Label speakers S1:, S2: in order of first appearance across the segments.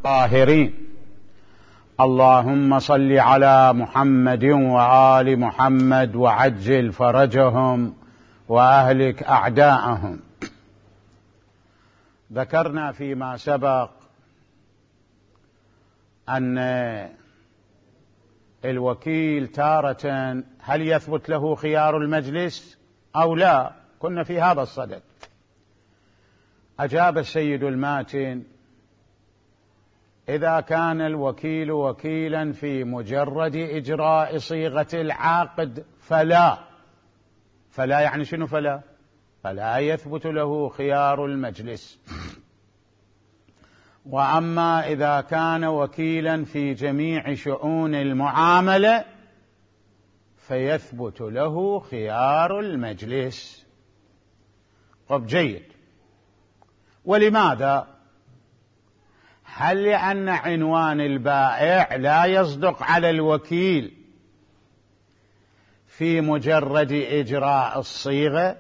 S1: الطاهرين. اللهم صل على محمد وآل محمد وعجل فرجهم وأهلك أعداءهم. ذكرنا فيما سبق أن الوكيل تارة هل يثبت له خيار المجلس أو لا؟ كنا في هذا الصدد. أجاب السيد الماتن: إذا كان الوكيل وكيلا في مجرد إجراء صيغة العقد فلا يعني شنو فلا يثبت له خيار المجلس. وأما إذا كان وكيلا في جميع شؤون المعاملة فيثبت له خيار المجلس. طب جيد. ولماذا؟ هل لأن عنوان البائع لا يصدق على الوكيل في مجرد إجراء الصيغة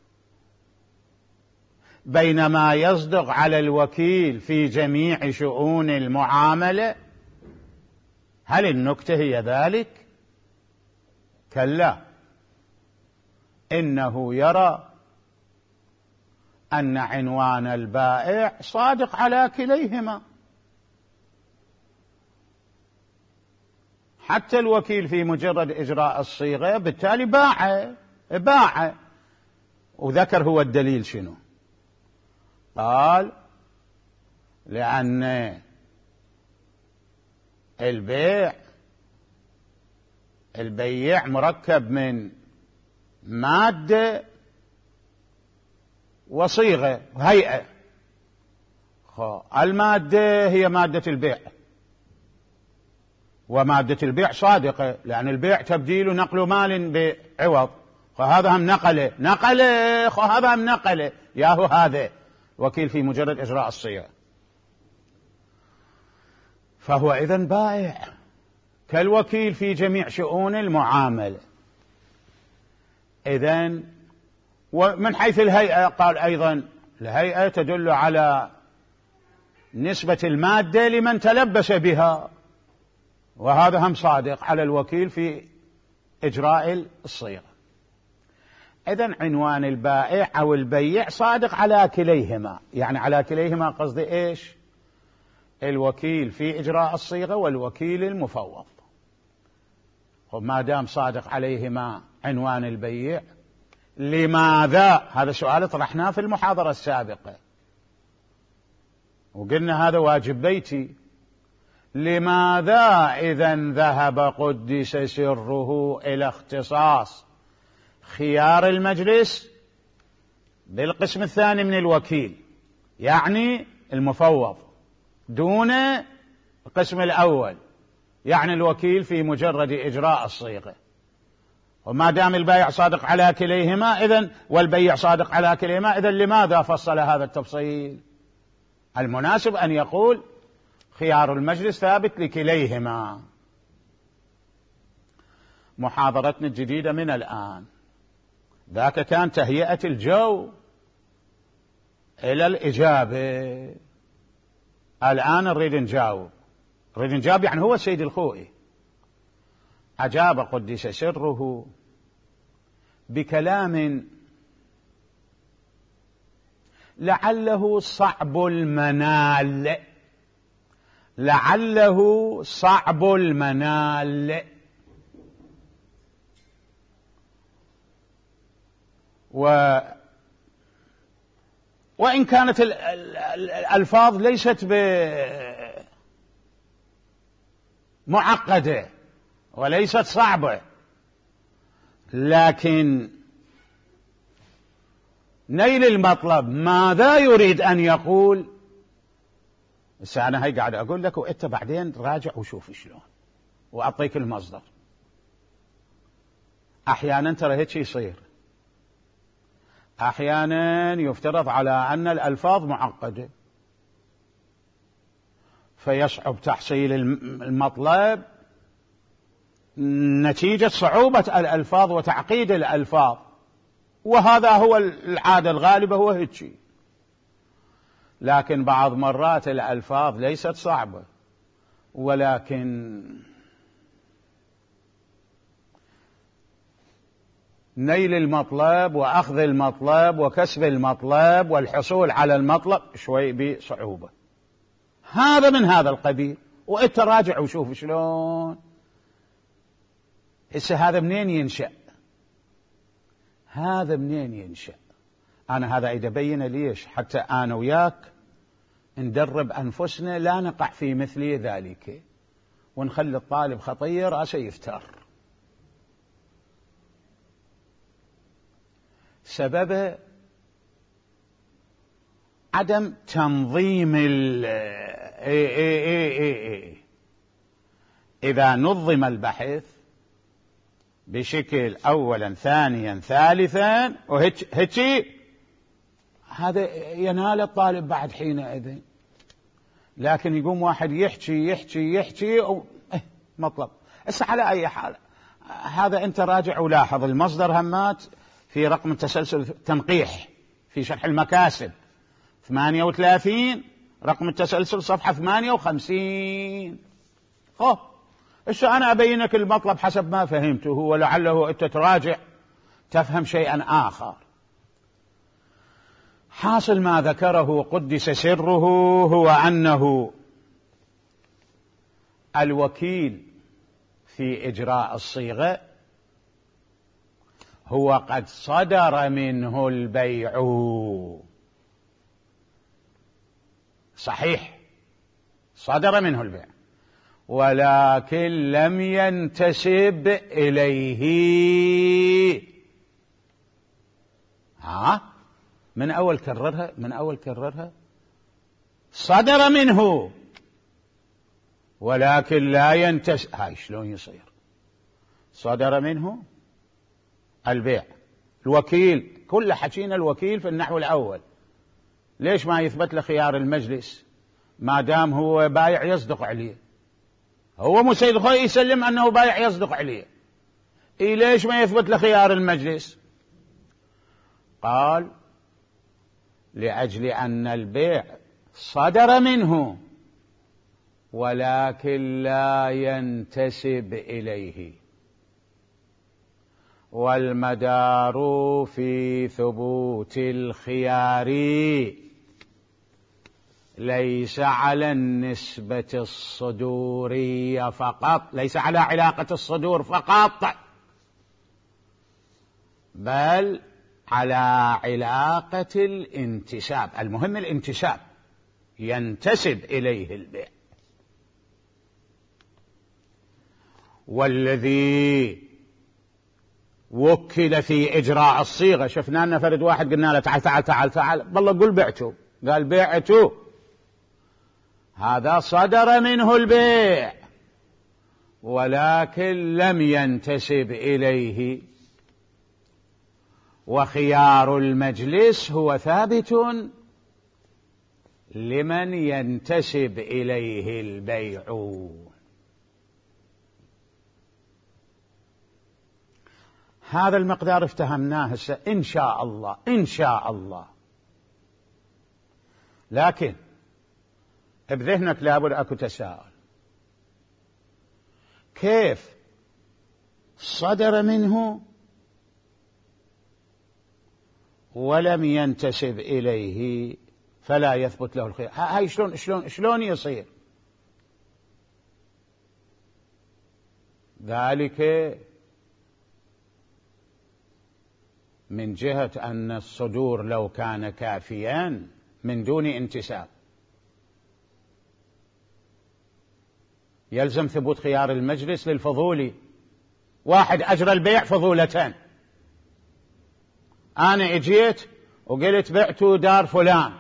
S1: بينما يصدق على الوكيل في جميع شؤون المعاملة؟ هل النكتة هي ذلك؟ كلا، إنه يرى أن عنوان البائع صادق على كليهما. حتى الوكيل في مجرد إجراء الصيغة بالتالي باع. وذكر هو الدليل شنو؟ قال: لأن البيع مركب من مادة وصيغة وهيئة. المادة هي مادة البيع، ومادة البيع صادقة لأن البيع تبديل نقل مال بعوض، فهذا هم نقله هذا هم نقله ياهو هذا وكيل في مجرد إجراء الصيغة، فهو إذن بائع كالوكيل في جميع شؤون المعاملة. إذن ومن حيث الهيئة قال أيضا: الهيئة تدل على نسبة المادة لمن تلبس بها، وهذا هم صادق على الوكيل في إجراء الصيغة. إذن عنوان البائع أو البيع صادق على كليهما. يعني على كليهما قصدي إيش؟ الوكيل في إجراء الصيغة والوكيل المفوض. وما دام صادق عليهما عنوان البيع، لماذا؟ هذا سؤال طرحناه في المحاضرة السابقة وقلنا هذا واجب بيتي. لماذا إذن ذهب قدس سره إلى اختصاص خيار المجلس بالقسم الثاني من الوكيل، يعني المفوض، دون القسم الأول يعني الوكيل في مجرد إجراء الصيغة؟ وما دام البائع صادق على كليهما إذن والبيع صادق على كليهما، إذن لماذا فصل هذا التفصيل؟ المناسب أن يقول خيار المجلس ثابت لكليهما. محاضرتنا الجديدة من الآن، ذاك كان تهيئة الجو إلى الإجابة، الآن نريد نجاوب يعني هو السيد الخوئي أجاب قدس سره بكلام لعله صعب المنال، وإن كانت الألفاظ ليست معقدة وليست صعبة، لكن نيل المطلب ماذا يريد أن يقول. أنا هاي قاعد أقول لك وإنت بعدين راجع وشوف شلون وأعطيك المصدر. أحيانا ترى هيك يصير، أحيانا يفترض على أن الألفاظ معقدة فيصعب تحصيل المطلب نتيجة صعوبة الألفاظ وتعقيد الألفاظ، وهذا هو العادة الغالبة، هو هيك. لكن بعض مرات الألفاظ ليست صعبة، ولكن نيل المطلب وأخذ المطلب وكسب المطلب والحصول على المطلب شوي بصعوبة. هذا من هذا القبيل. وانت راجع وشوف شلون هذا منين ينشأ، هذا منين ينشأ. أنا هذا إذا بين ليش حتى أنا وياك ندرب أنفسنا لا نقع في مثل ذلك، ونخلي الطالب خطير رأسه يفتر. سبب عدم تنظيم إذا نظم البحث بشكل أولا ثانيا ثالثا وهيك هذا ينال الطالب بعد حينئذ. لكن يقوم واحد يحكي مطلب. على أي حال هذا أنت راجع ولاحظ المصدر همات في رقم التسلسل التنقيح في شرح المكاسب 38 رقم التسلسل صفحة 58. أنا أبينك المطلب حسب ما فهمته، ولعله أنت تراجع تفهم شيئا آخر. حاصل ما ذكره قدس سره هو أنه الوكيل في إجراء الصيغة هو قد صدر منه البيع، صحيح صدر منه البيع، ولكن لم ينتسب إليه. من أول كررها صدر منه ولكن لا ينتسب. هاي شلون يصير؟ صدر منه البيع، الوكيل كل حكينا الوكيل في النحو الأول، ليش ما يثبت له خيار المجلس ما دام هو بايع يصدق عليه؟ هو مسيد خوي يسلم أنه بايع يصدق عليه، ليش ما يثبت له خيار المجلس؟ قال لأجل أن البيع صدر منه ولكن لا ينتسب إليه، والمدار في ثبوت الخيار ليس على النسبة الصدورية فقط، ليس على علاقة الصدور فقط، بل على علاقة الانتساب. المهم الانتساب، ينتسب إليه البيع. والذي وكل في إجراء الصيغة، شفنا أن فرد واحد قلنا له تعال تعال تعال تعال، بالله قل بعته، قال بعته، هذا صدر منه البيع ولكن لم ينتسب إليه. وخيار المجلس هو ثابت لمن ينتسب إليه البيع. هذا المقدار افتهمناه هسه إن شاء الله إن شاء الله. لكن بذهنك لابد أكو تساؤل، كيف صدر منه ولم ينتسب إليه فلا يثبت له الخيار؟ هاي شلون يصير ذلك؟ من جهة أن الصدور لو كان كافيا من دون انتساب يلزم ثبوت خيار المجلس للفضولي. واحد أجرى البيع فضولة، أنا اجيت وقلت بعت دار فلان،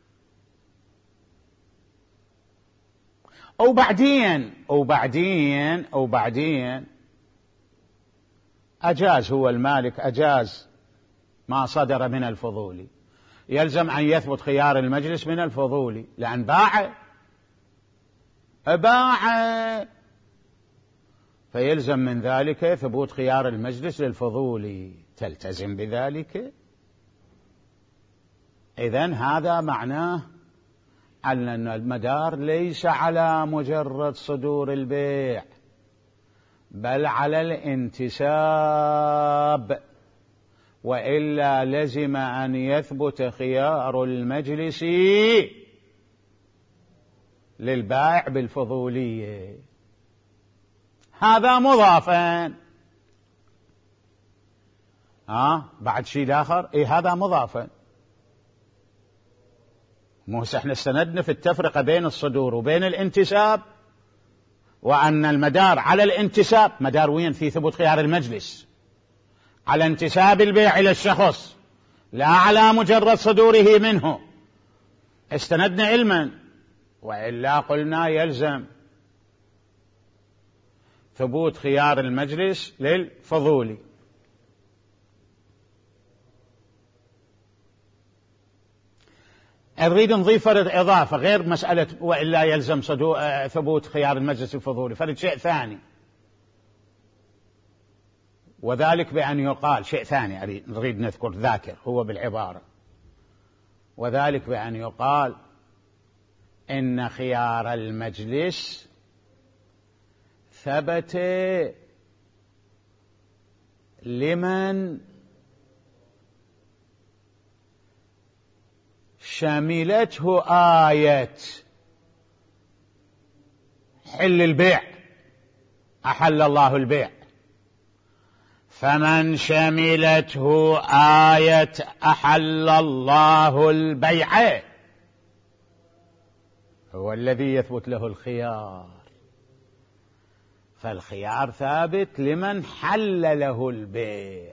S1: وبعدين أجاز هو المالك، أجاز ما صدر من الفضولي، يلزم أن يثبت خيار المجلس من الفضولي لأن باع، فيلزم من ذلك ثبوت خيار المجلس للفضولي. تلتزم بذلك؟ إذن هذا معناه أن المدار ليس على مجرد صدور البيع، بل على الانتساب، وإلا لزم أن يثبت خيار المجلس للبائع بالفضولية. هذا مضافا. بعد شيء آخر، هذا مضافا. موسى احنا استندنا في التفرقة بين الصدور وبين الانتساب، وأن المدار على الانتساب، مدار وين؟ في ثبوت خيار المجلس على انتساب البيع إلى الشخص، لا على مجرد صدوره منه. استندنا علما، وإلا قلنا يلزم ثبوت خيار المجلس للفضولي. نريد نضيف فرد إضافة غير مسألة وإلا يلزم ثبوت خيار المجلس الفضولي، فرد شيء ثاني، وذلك بأن يقال شيء ثاني نريد نذكر ذاكر هو بالعبارة، وذلك بأن يقال إن خيار المجلس ثبت لمن شملته آية حل البيع، أحل الله البيع، فمن شملته آية أحل الله البيع هو الذي يثبت له الخيار. فالخيار ثابت لمن حل له البيع،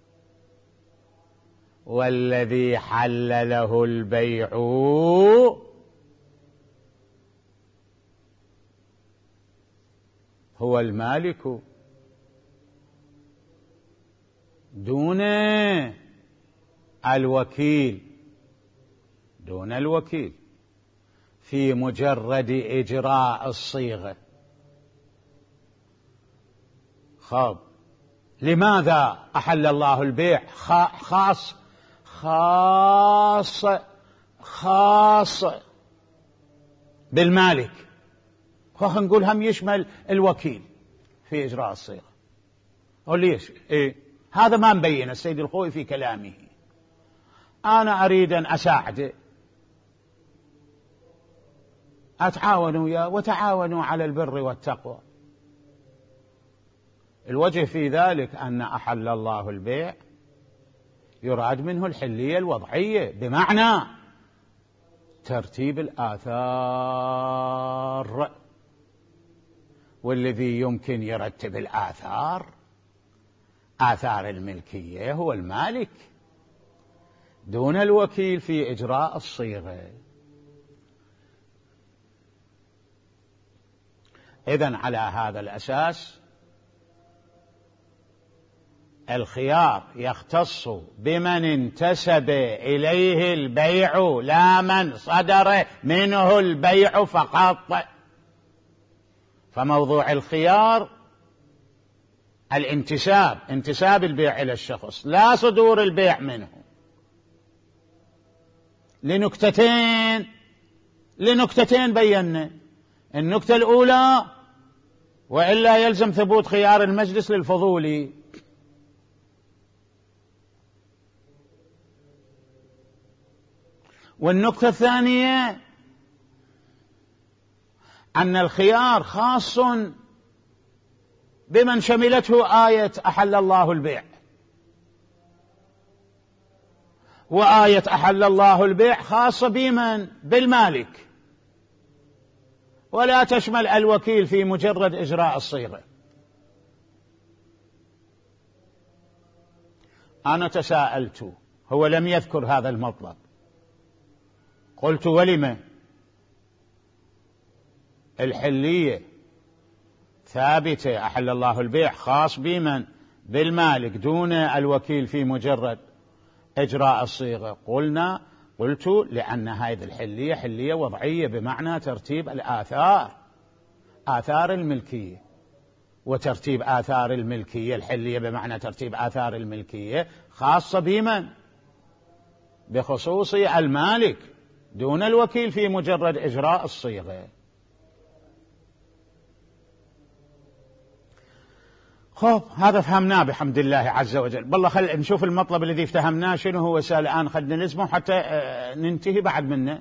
S1: والذي حل له البيع هو المالك دون الوكيل، دون الوكيل في مجرد إجراء الصيغة. خاب لماذا أحل الله البيع؟ خاص بالمالك، نقول هم يشمل الوكيل في إجراء الصيغة. ليش؟ هذا ما مبين السيد الخوئي في كلامه. أنا أريد أن أساعده، أتعاونوا وياه وتعاونوا على البر والتقوى. الوجه في ذلك أن أحل الله البيع يراد منه الحلية الوضعية، بمعنى ترتيب الآثار، والذي يمكن يرتب الآثار آثار الملكية هو المالك دون الوكيل في إجراء الصيغة. إذن على هذا الأساس الخيار يختص بمن انتسب إليه البيع لا من صدر منه البيع فقط. فموضوع الخيار الانتساب، انتساب البيع إلى الشخص، لا صدور البيع منه، لنكتتين بينا. النكتة الأولى وإلا يلزم ثبوت خيار المجلس للفضولي، والنقطة الثانية أن الخيار خاص بمن شملته آية أحل الله البيع، وآية أحل الله البيع خاصة بمن؟ بالمالك، ولا تشمل الوكيل في مجرد إجراء الصيغة. أنا تساءلت، هو لم يذكر هذا المطلب، قلت ولم الحلية ثابتة أحل الله البيع خاص بمن؟ بالمالك دون الوكيل في مجرد إجراء الصيغة. قلت لأن هذه الحلية حلية وضعية، بمعنى ترتيب الآثار، آثار الملكية، وترتيب آثار الملكية الحلية بمعنى ترتيب آثار الملكية خاصة بمن؟ بخصوص المالك دون الوكيل في مجرد إجراء الصيغة. خب هذا فهمناه بحمد الله عز وجل. بالله خل نشوف المطلب الذي افتهمناه شنو هو. سأل الآن خلنا نلزمه حتى ننتهي بعد منه.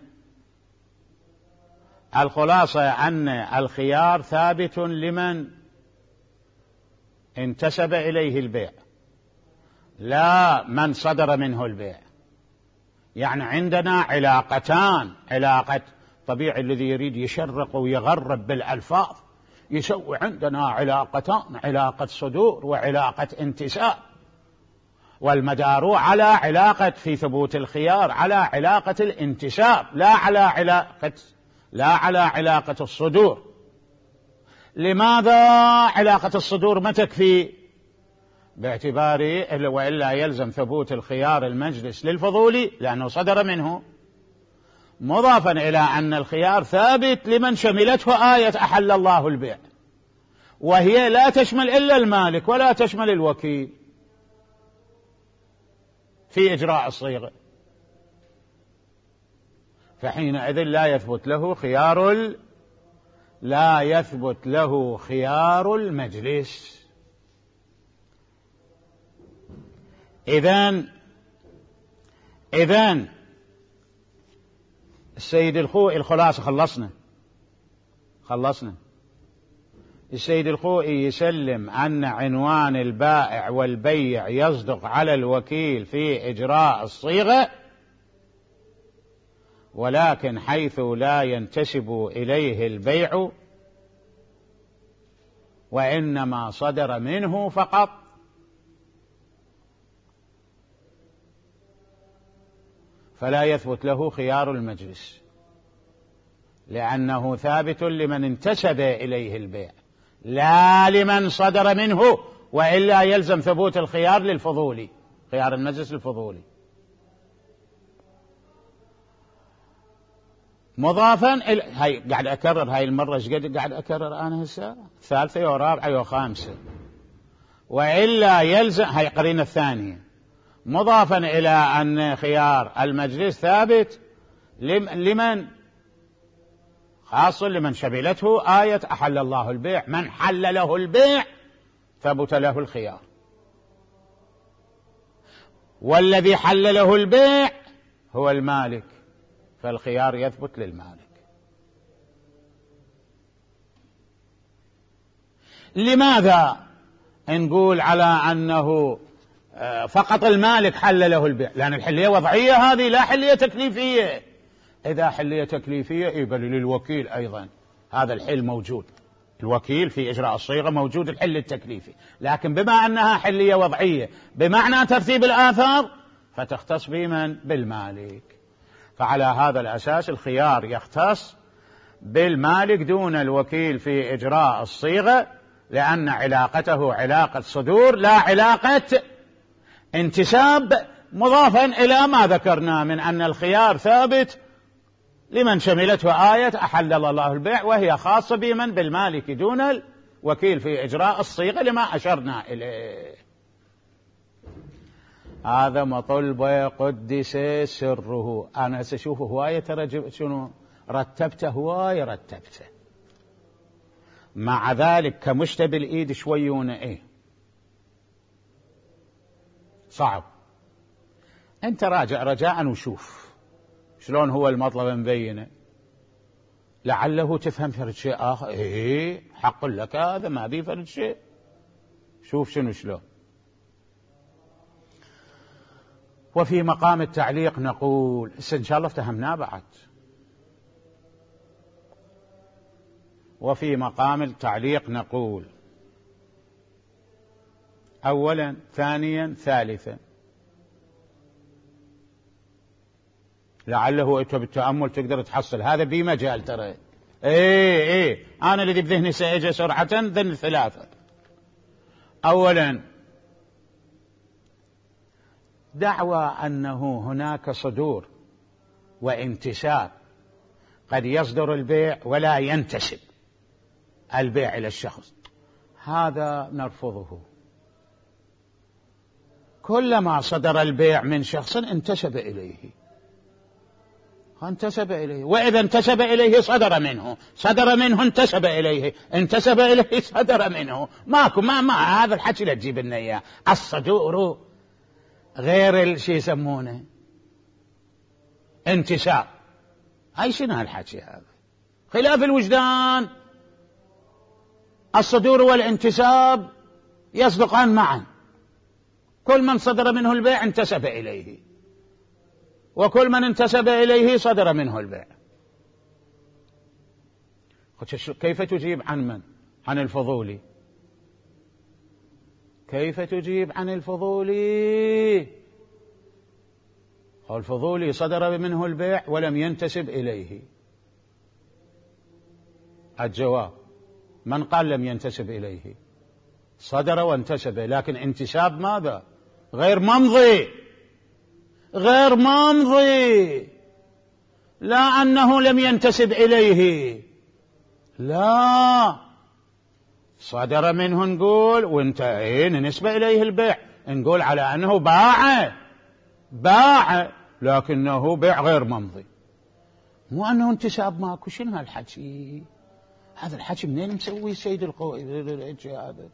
S1: الخلاصة أن الخيار ثابت لمن انتسب إليه البيع، لا من صدر منه البيع. يعني عندنا علاقتان، علاقة طبيعي الذي يريد يشرق ويغرب بالألفاظ يسوي عندنا علاقتان، علاقة صدور وعلاقة انتساب، والمدار على علاقة في ثبوت الخيار على علاقة الانتساب لا على علاقة الصدور. لماذا علاقة الصدور ما تكفي؟ باعتبار وإلا يلزم ثبوت الخيار المجلس للفضولي لأنه صدر منه، مضافا إلى أن الخيار ثابت لمن شملته آية أحل الله البيع، وهي لا تشمل إلا المالك ولا تشمل الوكيل في إجراء الصيغة، فحينئذ لا يثبت له خيار المجلس. إذن السيد الخوئي، الخلاصة خلصنا. السيد الخوئي يسلم أن عنوان البائع والبيع يصدق على الوكيل في إجراء الصيغة، ولكن حيث لا ينتسب إليه البيع وإنما صدر منه فقط فلا يثبت له خيار المجلس، لأنه ثابت لمن انتسب إليه البيع لا لمن صدر منه، وإلا يلزم ثبوت الخيار للفضولي، خيار المجلس الفضولي. مضافا هاي قاعد أكرر هاي المرة ايش قد قاعد أكرر أنا هسه ثالثة ورابعة وخامسة، وإلا يلزم هاي قرينة الثانية. مضافا إلى أن خيار المجلس ثابت لمن خاص لمن شملته آية أحل الله البيع، من حل له البيع ثبت له الخيار، والذي حل له البيع هو المالك فالخيار يثبت للمالك. لماذا نقول على أنه فقط المالك حل له البيع؟ لأن الحلية وضعية هذه لا حلية تكليفية. إذا حلية تكليفية يبقى للوكيل أيضا هذا الحل موجود، الوكيل في إجراء الصيغة موجود الحل التكليفي، لكن بما أنها حلية وضعية بمعنى ترتيب الآثار فتختص بمن؟ بالمالك. فعلى هذا الأساس الخيار يختص بالمالك دون الوكيل في إجراء الصيغة، لأن علاقته علاقة صدور لا علاقة انتساب، مضافا إلى ما ذكرنا من أن الخيار ثابت لمن شملته آية أحل الله البيع، وهي خاصة بمن؟ بالمالك دون الوكيل في إجراء الصيغة لما أشرنا إليه. هذا مطلب قدس سره. أنا سأشوف هواية ترى شنو رتبته، هواية رتبته، مع ذلك كمشتبه الإيد شويون صعب. أنت راجع رجاء وشوف شلون هو المطلب مبينه، لعله تفهم فرد شيء آخر. حق لك هذا ما بيه فرد شيء، شوف شلون. وفي مقام التعليق نقول إن شاء الله افتهمناه بعد. وفي مقام التعليق نقول أولا ثانيا ثالثا، لعله أنت بالتأمل تقدر تحصل هذا بمجال ترى. أنا الذي بذهني سأجي سرعة ذن ثلاثة. أولا دعوى أنه هناك صدور وانتساب، قد يصدر البيع ولا ينتسب البيع إلى الشخص، هذا نرفضه. كلما صدر البيع من شخص انتسب إليه، انتسب إليه، وإذا انتسب إليه صدر منه، صدر منه انتسب إليه، انتسب إليه صدر منه. ماكو ما هذا الحكي لا تجيب لنا إياه. الصدور غير الشي يسمونه انتساب. هاي شنو هالحكي هذا؟ خلاف الوجدان. الصدور والانتساب يصدقان معا. كل من صدر منه البيع انتسب إليه، وكل من انتسب إليه صدر منه البيع. كيف تجيب عن من؟ عن الفضولي. كيف تجيب عن الفضولي؟ الفضولي صدر منه البيع ولم ينتسب إليه. الجواب: من قال لم ينتسب إليه؟ صدر وانتسب، لكن انتساب ماذا؟ غير ممضي، غير ممضي. لا أنه لم ينتسب إليه، لا، صدر منه نقول وانتهينا نسبة إليه البيع، نقول على أنه باع لكنه بيع غير ممضي، مو أنه انتساب ماكو. شنو هالحكي؟ هذا الحكي منين مسوي سيد القوي هذا؟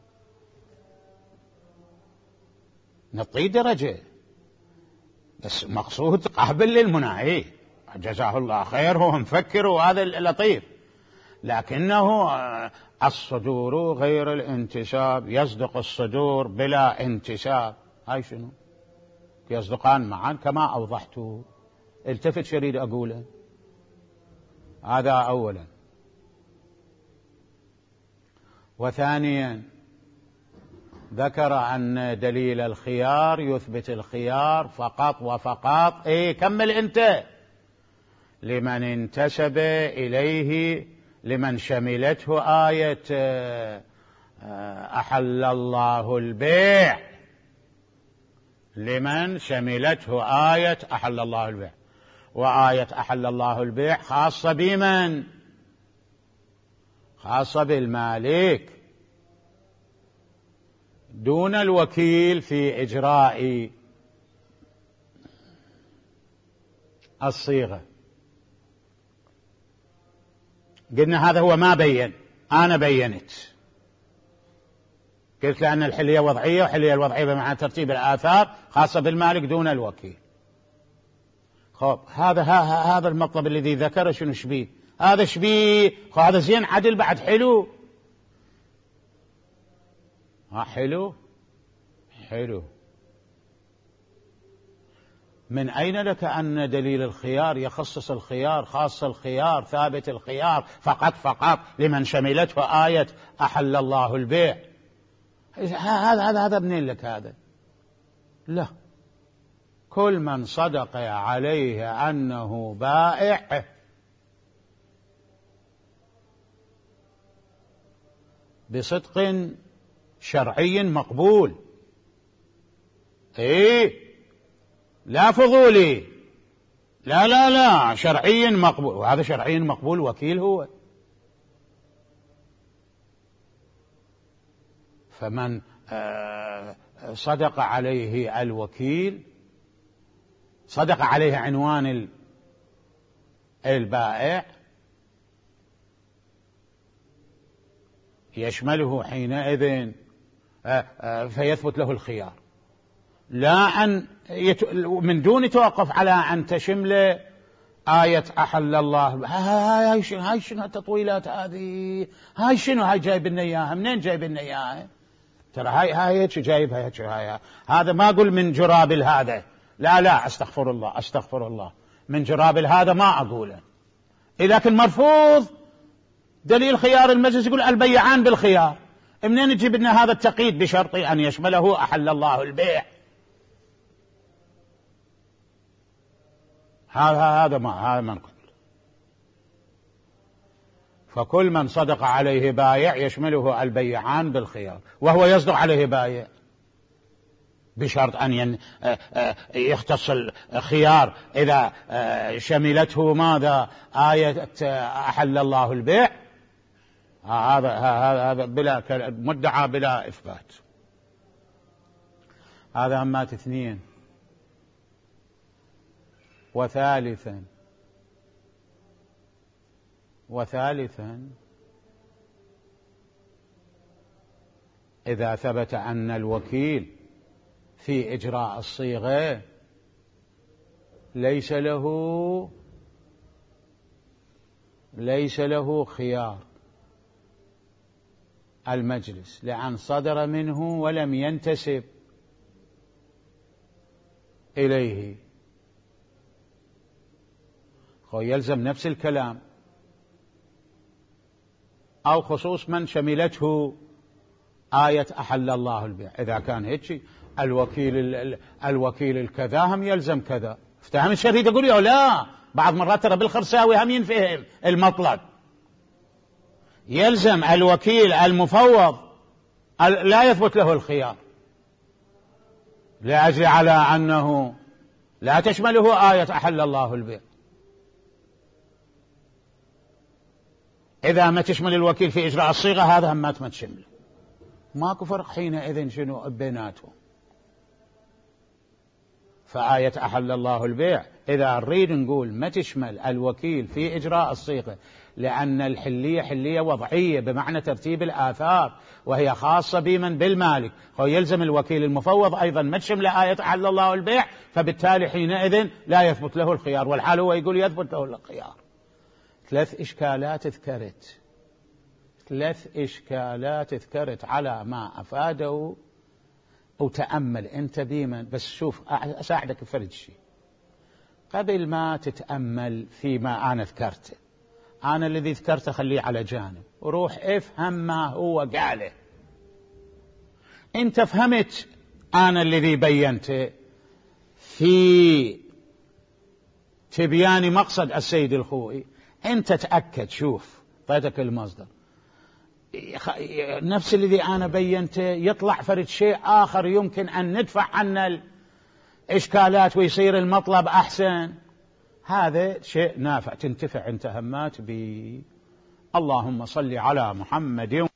S1: نطي درجة بس مقصود قابل للمناهي، جزاه الله خير، هو مفكر وهذا لطيف. لكنه الصدور غير الانتساب، يصدق الصدور بلا انتساب. هاي شنو؟ يصدقان معا كما أوضحت. التفت شريد أقوله. هذا أولا. وثانيا ذكر أن دليل الخيار يثبت الخيار فقط وفقط. كمل أنت. لمن انتسب إليه، لمن شملته آية أحل الله البيع، لمن شملته آية أحل الله البيع. وآية أحل الله البيع خاصة بمن؟ خاصة بالمالك دون الوكيل في إجراء الصيغة. قلنا هذا هو ما بين، أنا بينت، قلت لأن الحلية وضعية، وحلية الوضعية بمعنى ترتيب الآثار خاصة بالمالك دون الوكيل. خب هذا المطلب الذي ذكره شنو شبيه؟ هذا شبيه، هذا زين عدل بعد حلو. حلو. من أين لك أن دليل الخيار يخصص الخيار، خاص الخيار، ثابت الخيار فقط لمن شملته آية أحل الله البيع؟ هذا منين لك هذا؟ لا، كل من صدق عليه أنه بائع بصدق شرعي مقبول، لا فضولي، لا شرعي مقبول. وهذا شرعي مقبول وكيل هو. فمن صدق عليه الوكيل، صدق عليه عنوان البائع، يشمله حينئذ فيثبت له الخيار، لا أن من دون توقف على أن تشمل آية أحل الله. هاي شنو التطويلات هذه؟ هاي شنو؟ هاي جايب لنا إياها منين؟ جايب لنا إياها؟ ترى هاي هيك جايبها هيك. هذا ما أقول من جرابل هذا، لا أستغفر الله، من جرابل هذا ما أقوله. لكن مرفوض دليل خيار المجلس، يقول البيعان بالخيار. منين يجيب لنا هذا التقييد بشرط أن يشمله أحل الله البيع؟ هذا ما نقول. فكل من صدق عليه بايع يشمله البيعان بالخيار، وهو يصدق عليه بايع بشرط أن يختص الخيار إذا شملته ماذا؟ آية أحل الله البيع. هذا بلا مدعى بلا إثبات. هذا أمات اثنين. وثالثا وثالثا إذا ثبت أن الوكيل في إجراء الصيغة ليس له خيار المجلس، لأن صدر منه ولم ينتسب إليه، يلزم نفس الكلام، أو خصوص من شملته آية أحل الله البيع. إذا كان هيك الوكيل الكذا هم يلزم كذا، افتهم الشريط يقول له لا، بعض مرات ترى بالخرساوي هم ينفهم المطلب، يلزم الوكيل المفوض لا يثبت له الخيار، لأجل على أنه لا تشمله آية أحل الله البيع. إذا ما تشمل الوكيل في إجراء الصيغة هذا هم ما تشمله، ماكو فرق حينئذ شنو بيناتهم. فآية أحل الله البيع إذا نريد نقول ما تشمل الوكيل في إجراء الصيغة، لأن الحلية حلية وضعية بمعنى ترتيب الآثار، وهي خاصة بمن بالمالك، يلزم الوكيل المفوض أيضا ما تشمل آية أحل الله البيع، فبالتالي حينئذ لا يثبت له الخيار، والحال هو يقول يثبت له الخيار. ثلاث إشكالات ذكرت على ما أفاده، وتأمل أنت بيمن. بس شوف أساعدك بفرد شيء قبل ما تتأمل فيما أنا ذكرته. أنا الذي ذكرته خليه على جانب، وروح افهم ما هو قاله. أنت فهمت أنا الذي بينته في تبيان مقصد السيد الخوئي، أنت تأكد، شوف طيتك المصدر نفس الذي أنا بينته، يطلع فرد شيء آخر يمكن أن ندفع عنا الإشكالات ويصير المطلب أحسن. هذا شيء نافع تنتفع انت همات به. اللهم صل على محمد.